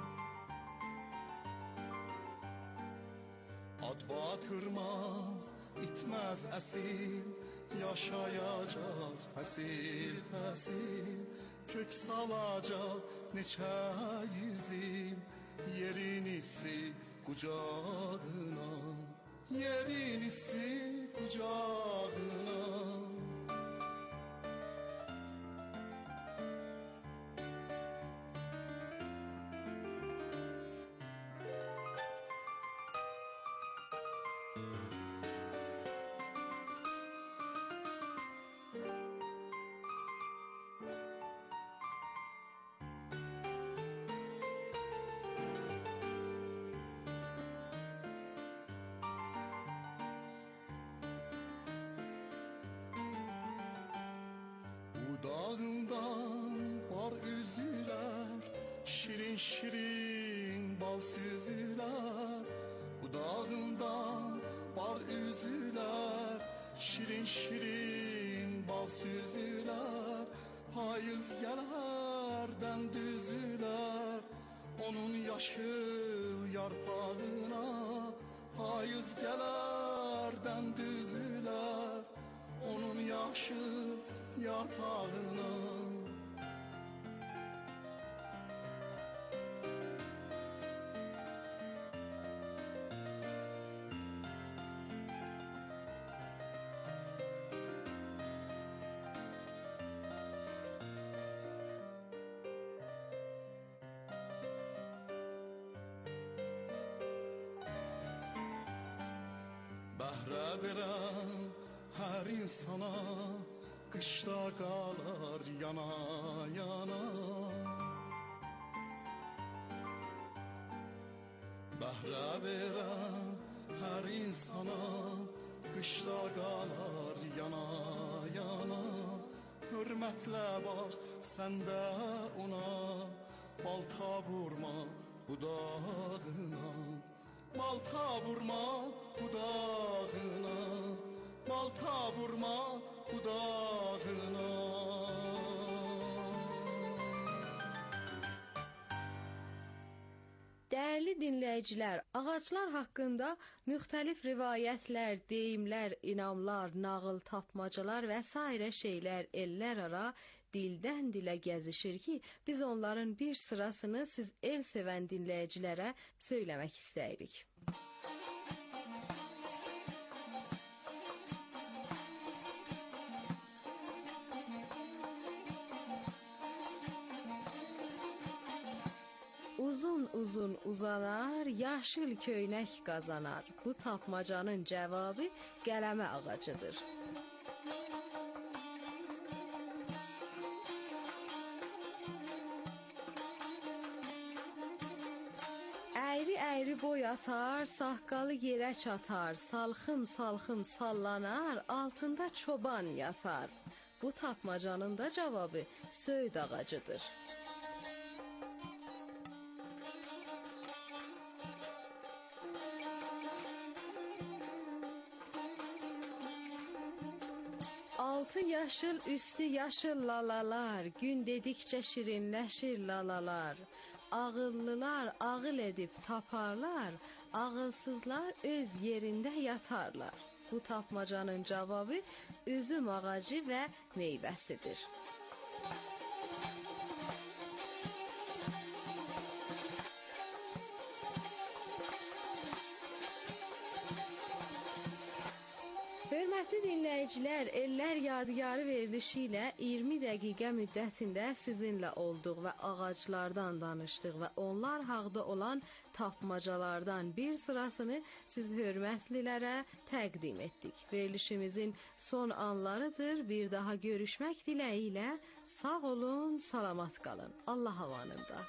Ad batırmaz, itmez asil, yaşayacak pesil pesil. Kök salacak neçə yüz il, yerinisi kucağına. Yerinisi kucağına. Dağından bar üzüler, şirin şirin bal süzüler. Bu dağından bar üzüler, şirin şirin bal süzüler. Payız gələrdən düzülər, onun yaşıl yarpağına. Payız gələrdən düzülər, onun yaşıl yarpağına. Bəhrə verən hər insana, qışda qalar yana yana. Bəhrə verən hər insana, qışda qalar yana yana. Hürmətlə bax sən də ona, balta vurma budağına. Balta vurma budağına, balta vurma budağına. Dəyərli dinləyicilər, ağaclar haqqında müxtəlif rivayətlər, deyimlər, inamlar, nağıl, tapmacalar və s. şeylər ellər ara dildən dilə gəzişir ki, biz onların bir sırasını siz el sevən dinləyicilərə söyləmək istəyirik. Uzun uzun uzanar, yaşıl köynək qazanar. Bu tapmacanın cavabı qələmə ağacıdır. Əyri-əyri boy atar, saqqalı yerə çatar, salxım-salxım sallanar, altında çoban yatar. Bu tapmacanın da cavabı söyüd ağacıdır. Altı yaşıl, üstü yaşıl lalalar, gün dedikçe şirinləşir lalalar. Ağıllılar ağıl edib taparlar, ağılsızlar öz yerində yatarlar. Bu tapmacanın cavabı üzüm ağacı və meyvəsidir. Hörmətli dinləyicilər, Ellər Yadigarı verilişi ilə 20 dəqiqə müddətində sizinlə olduq və ağaclardan danışdıq və onlar haqda olan tapmacalardan bir sırasını siz hörmətlilərə təqdim etdik. Verilişimizin son anlarıdır. Bir daha görüşmək diləyilə sağ olun, salamat qalın. Allah havanında.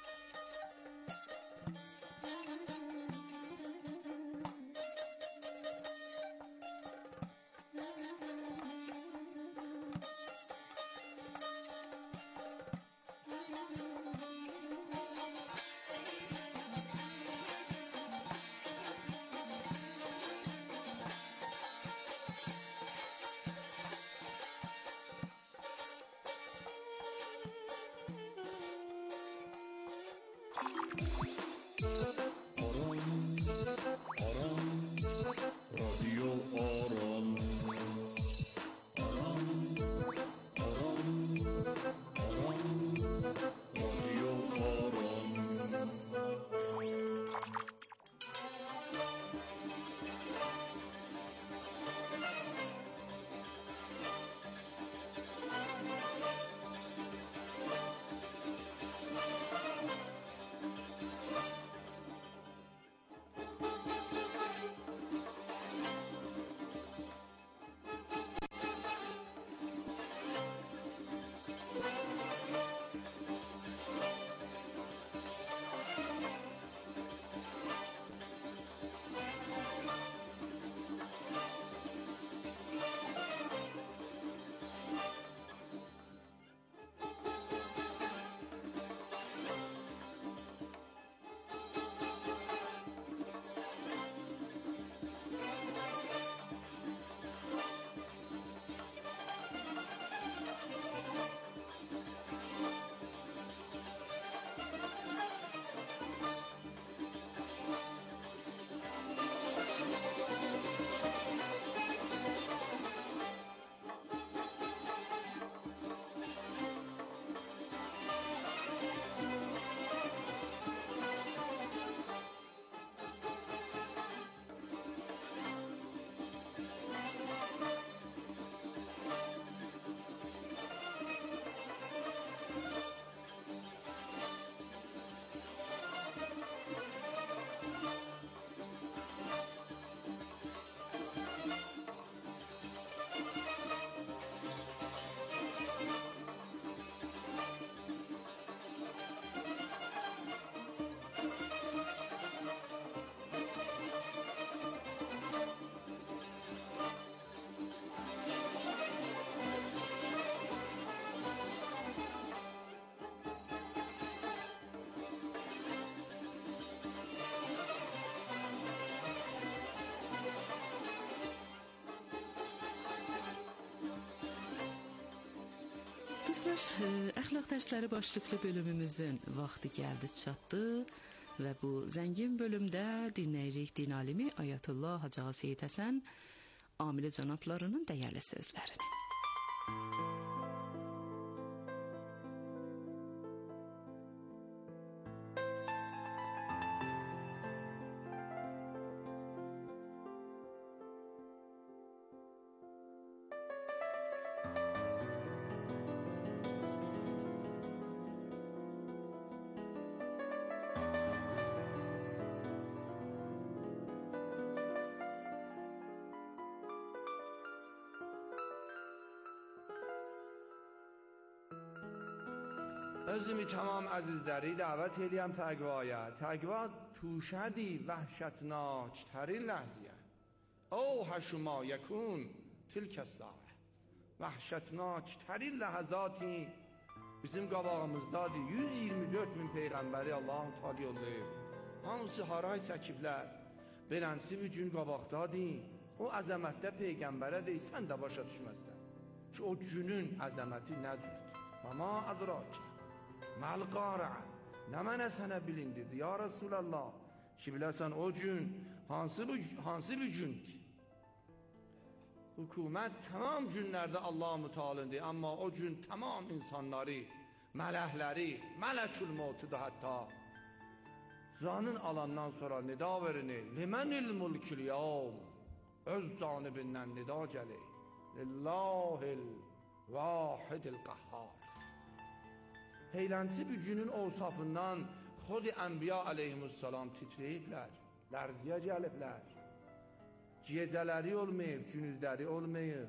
Dostlar, əxlaq dərsləri başlıqlı bölümümüzün vaxtı gəldi çatdı və bu zəngin bölümdə dinləyirik din alimi Ayətullah Hacı Seyid Həsən Amili cənablarının dəyərli sözlərini. özümü tamam azizləri dəvət eləyəm təqvaya. Təqva توشدی وحشتناکترین لحظیه اوحش ما یکون تلک الساعه وحشتناکترین لحظاتی bizim qabağımızdadır. 124 min peyğəmbəri Allahın Teala yollayıb. Hamısı haray çəkiblər. Beləncə bir gün qabaqdadır. O əzəmətdə peyğəmbərə deysən də başa düşməzsən. Ki o günün əzəməti nədir? Mama adrak. Mal qara. Nə mənə sənə bilindirdi ya Resulallah. Ki biləsən o gün hansı bir gündür? Hükümət tamam günlərdə Allah-u Teala'ndır, amma o gün tamam insanları, mələkləri, mələkül mevtudur hətta. Canın alandan sonra nida verir. Limenil mulkil yevm. Öz canibindən nida gəlir. Lillahil vahidil qahhar. Heylənçi bir günün ovsafından Xod Ənbiya aleyhimussalam titrəyiblər, lərziyə gəliblər. Gecələri olmayıb, günüzləri olmayıb.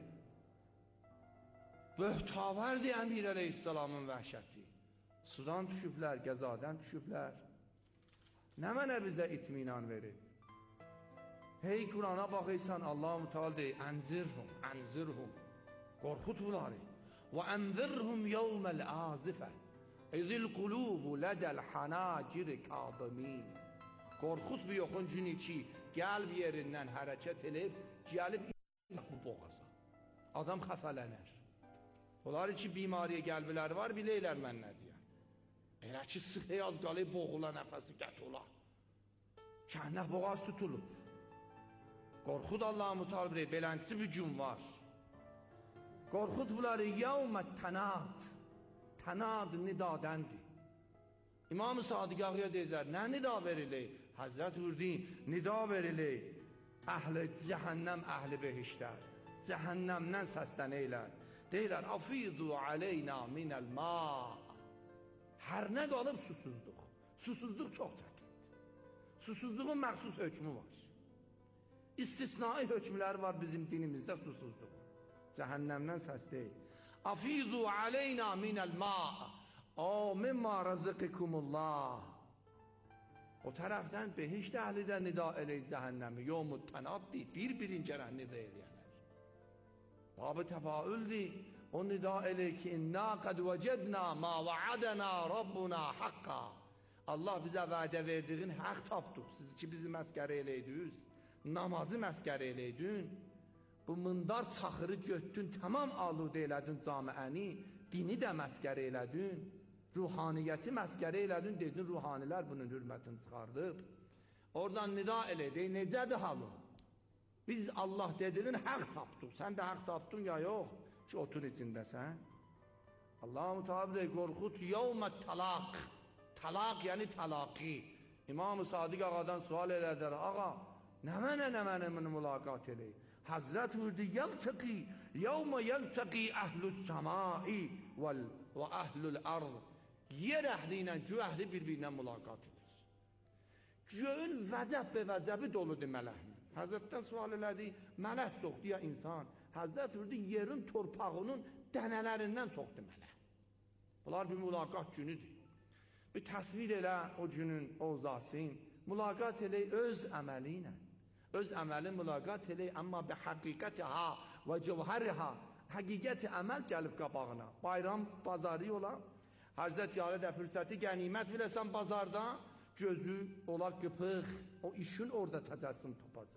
Böhtavardı Əmir aleyhissalamın vəhşəti. Sudan düşüblər, qəzadan düşüblər. Nə mənə bizə itminan verir? Hey Qurana baxıysan, Allah-u Teala deyir, ənzirhum, qorxut bunları. Və ənzirhum yevməl azifə, izil qulubu lədəl hanaciri qadimin. Qorxut bir yoxun günü ki, qəlb yerindən hərəkət edib, gəlib bu boğaza. Adam xəfələnər. Onlar ki, bimariyə qəlbiləri var, biləylər mən nə deyəm. Elə ki, sıxı az qalıb boğula, nəfəsi qət ola. Kəhnə boğaz tutulub. Qorxud Allah-u Teala deyir, beləncə bir gün var. Qorxud bunları yevmət tənad. Tənad nidadəndir. İmam-ı Sadiq Ağıya deyirlər, nə nida verilir? Həzrət Hürdin, nida verilir. Əhli cəhənnəm, əhli behişlər. Cəhənnəmdən səslənəylər. Deyirlər, afidu aleyna minəl ma. Hər nə qalıb susuzluq. Susuzluq çox çətindir. Susuzluğun məxsus hökmü var. İstisnai hökmləri var bizim dinimizdə susuzluq. Cəhənnəmdən səs deyil. Afidu aleyna minəl ma. O, mimma razıqikumullah. O tərəfdən behişt əhlidə nida eləyir cəhənnəmi. Yomud tənad deyil, bir-birincə nida eləyərlər. Bab-ı təfaüldir. O nida eləyir ki, inna qad vəcədna ma vaadana Rabbuna haqqa. Allah bizə vədə verdiğin haqq tapdıq. Siz ki, bizi məskərə eləydiniz, namazı məskərə eləydin, bu mındar çaxırı götdün, tamam aludə elədin camiəni, dini də məskərə elədin, ruhaniyyəti məskərə elədin, dedin, ruhanilər bunun hürmətini çıxardıb. Oradan nida eləyir, necədir halın? Biz Allah dediğin haqq tapdıq, sən də haqq tapdın ya yox? Ki, otun içindəsən. Allah-u Teala deyir, qorxut yevmət talaq. Talaq yəni talaqi. İmam-ı Sadiq ağadan sual elədər, ağa, nə mənə mülaqat eləyir? Həzrət vurdu, yəltəqi, yevmə yəltəqi əhlus səmai və əhlul ərz. Yer əhli ilə gö əhli bir-birinə mülaqat edir. Göyün vəcəb və vəcəbi doludur mələhlə. Həzrətdən sual elədi, mələk çoxdur ya insan. Həzrət vurdu, yerin torpağının dənələrindən çoxdur mələk. Bunlar bir mülaqat günüdür. Bir təsvir elə o günün ovzasın. Mülaqat elə öz əməli ilə. Öz əməli mülaqat elə, amma bi həqiqətiha və cevhəriha. Həqiqəti əməl gəlib qabağına. Bayram, bazarı ola. Həzrət Yalədə fürsəti qənimət biləsən bazarda, gözü ola qıpıq, o işin orada təcəssüm tapacaq.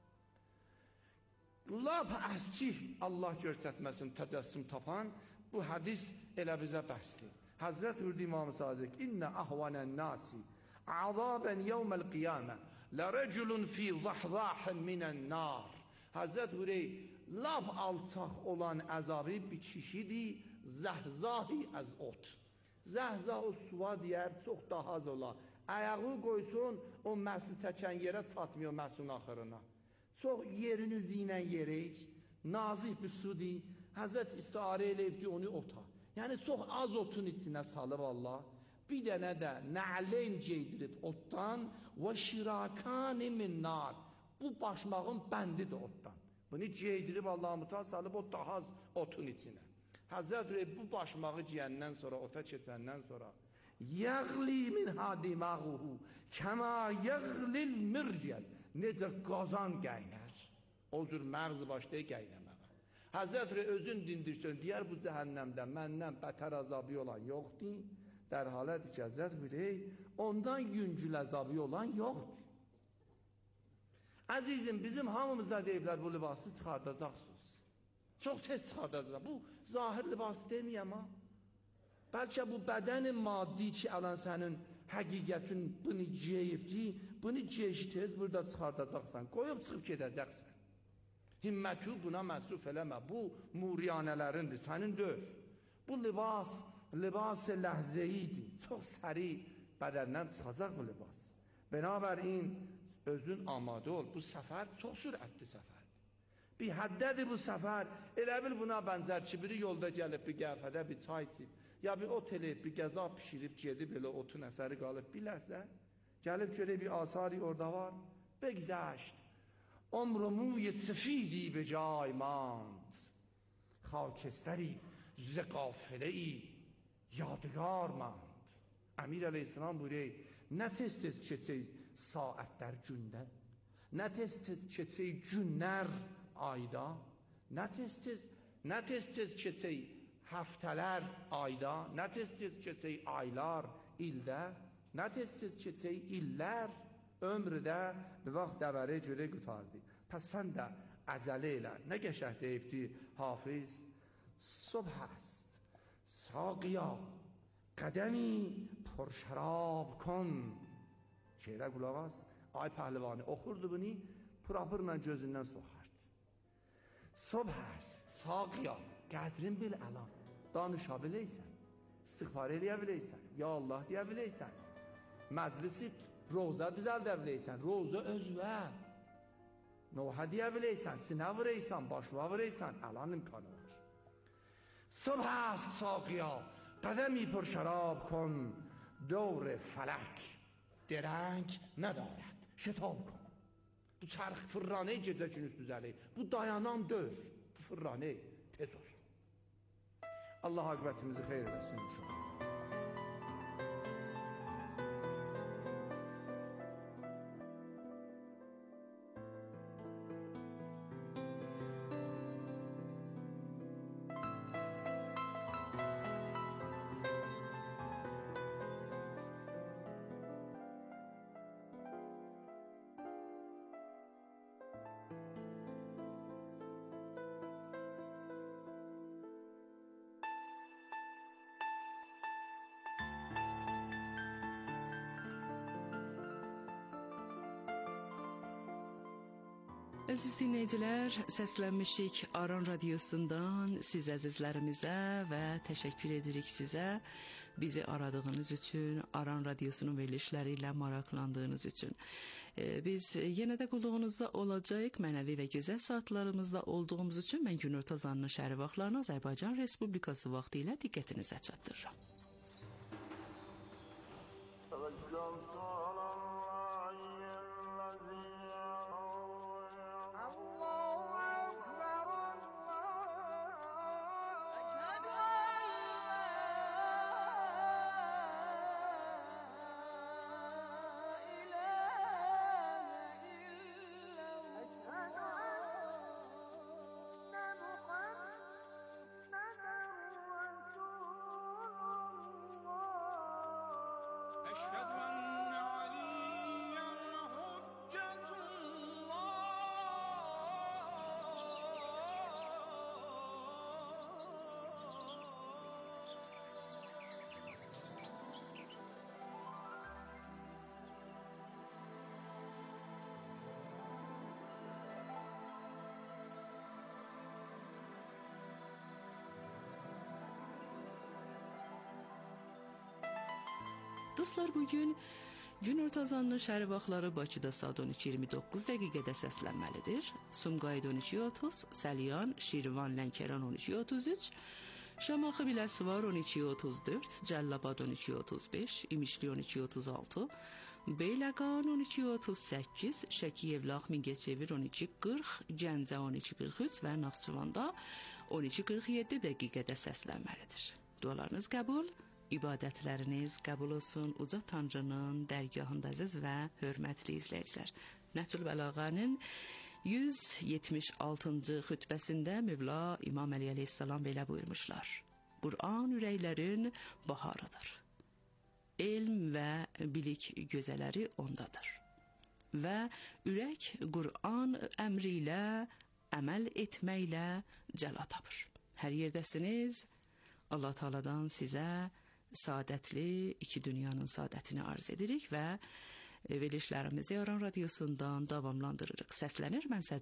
Lap əski Allah göstərməsin təcəssüm tapan, bu hədis elə bizə bəsdir. Həzrət Hürdi İmam-ı Sadiq, İnnə əhvənən nasi, azabən yevməl qiyamə, lərəculun fi zahzahın minən nar. Həzrət Hürdi, lap alçaq olan əzabı bir kişidir, zəhzahi əz ot. Zəhzah o suva deyər, çox daha az ola. Ayağı qoysun, o məhsi çəkən yerə çatmıyor məhsun axırına. Çox yerin üzü ilə yerək, nazik bir sudur. Həzrət istiarə eləyibdir onu ota. Yəni çox az otun içinə salıb Allah. Bir dənə də nə'leyn geydirib otdan və şirakani min nar. Bu başmağın bəndidir otdan. Bunu geydirib Allah-u Teala salıb o daha az otun içinə. Həzrət bu başmağı giyəndən sonra, ota keçəndən sonra yəğli min hadiməğuhu kəmə yəğlil mircəl. Necə qazan qəynər. O cür məğzi başlayır qəynəməyə. Həzrət özün dindirsən, deyər bu cəhənnəmdə məndən bətər azabı olan yoxdur. Dər halədir ki, Həzrət ondan yüngül azabı olan yoxdur. Əzizim, bizim hamımızda deyiblər bu libası çıxardacaqsınız. Çox tez çıxardacaq. Bu zahir libası deməyəm ha. Bəlkə bu bədənin maddi ki, alan sənin həqiqətin bunu geyibdi, bunu geyiş tez burada çıxardacaqsan, qoyub çıxıb gedəcəksən. Himməti buna məsruf eləmə, bu muriyanələrindir, sənin döv. Bu libas-ı ləhzəyidir, çox səri bədəndən çıxacaq bu libas. Binabərin özün amadə ol, bu səfər çox sürətli səfərdir. Bir həddədir bu səfər, elə bil buna bənzər ki, biri yolda gəlib bir qəfədə bir çay içib, ya bir oteli bir qəza pişirib gedib elə otun əsəri qalıb bilərsə, gəlib görək bir asari orada var. بگذشت عمر موی سفیدی به جای ماند، خاکستری ز قافله ای یادگار ماند. Əmir əleyhissalam buyuruyor, nə tez-tez keçək saatlər gündə, nə tez-tez keçək günlər ayda, nə tez-tez keçək həftələr ayda, nə tez-tez keçək aylar ildə, nə tez-tez keçək illər ömrdə bir vaxt dəvəri görə qutardı. Pəs sən də əcələ elə. Nə qəşəng deyibdi Hafiz? Subh است ساقیا قدمی پرشراب کن. Şeirə qulaq as. Ay pəhlivanı oxurdu bunu, pırapırla gözündən soxardı. Subh است ساقیا, qədrin bil əlan. Danışa biləysən, istiğfar eləyə biləysən, ya Allah deyə biləysən, məclisi روزه düzəldə biləysən, روزه özvə, nohə deyə biləysən, sinə vurəysən, başva vurəysən, əlan imkanı var. صبح است ساقیا قدمی پر شراب کن، دور فلک درنگ ندارد شتاب کن. Bu çarx fırranı gecə günüz düzəlir, bu dayanan döz, bu fırranı tez ol. Allah aqibətimizi xeyr eləsin inşallah. Əziz dinləyicilər, səslənmişik Aran Radiosundan siz əzizlərimizə və təşəkkür edirik sizə. Bizi aradığınız üçün, Aran Radiosunun verilişləri ilə maraqlandığınız üçün. Biz yenə də qulluğunuzda olacaq, mənəvi və gözəl saatlarımızda olduğumuz üçün mən Günür Tazanın şəhəri vaxtlarını Azərbaycan Respublikası vaxtı ilə diqqətinizə çatdırıram. Dostlar, bugün Günorta azanının şəhər vaxtları Bakıda saat 12:29 dəqiqədə səslənməlidir. Sumqayıt 12:30, Səlyan, Şirvan, Lənkəran 12:33, Şamaxı Biləsuvar 12:34, Cəllabad 12:35, İmişli 12:36, Beyləqan 12:38, Şəki Yevlax Mingəçevir 12:40, Gəncə 12:43 və Naxçıvanda 12:47 dəqiqədə səslənməlidir. Dualarınız qəbul, ibadətləriniz qəbul olsun Uca Tanrının dərgahında əziz və hörmətli izləyicilər. Nəhcül Bəlağanın 176-cı xütbəsində Mövla İmam Əli əleyhissalam belə buyurmuşlar. Qur'an ürəklərin baharıdır. Elm və bilik gözələri ondadır. Və ürək Qur'an əmri ilə əməl etməklə cəla tapır. Hər yerdəsiniz, Allah Taala'dan sizə saadətli iki dünyanın saadətini arz edirik və verilişlərimizi Aran Radiosundan davamlandırırıq. Səslənir, mən